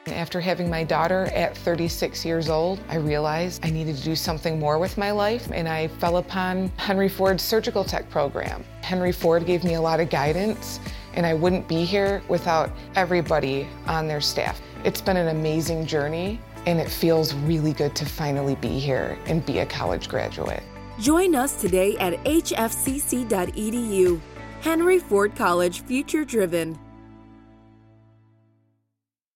After having my daughter at 36 years old, I realized I needed to do something more with my life, and I fell upon Henry Ford's Surgical Tech program. Henry Ford gave me a lot of guidance, and I wouldn't be here without everybody on their staff. It's been an amazing journey, and it feels really good to finally be here and be a college graduate. Join us today at hfcc.edu. Henry Ford College, future driven.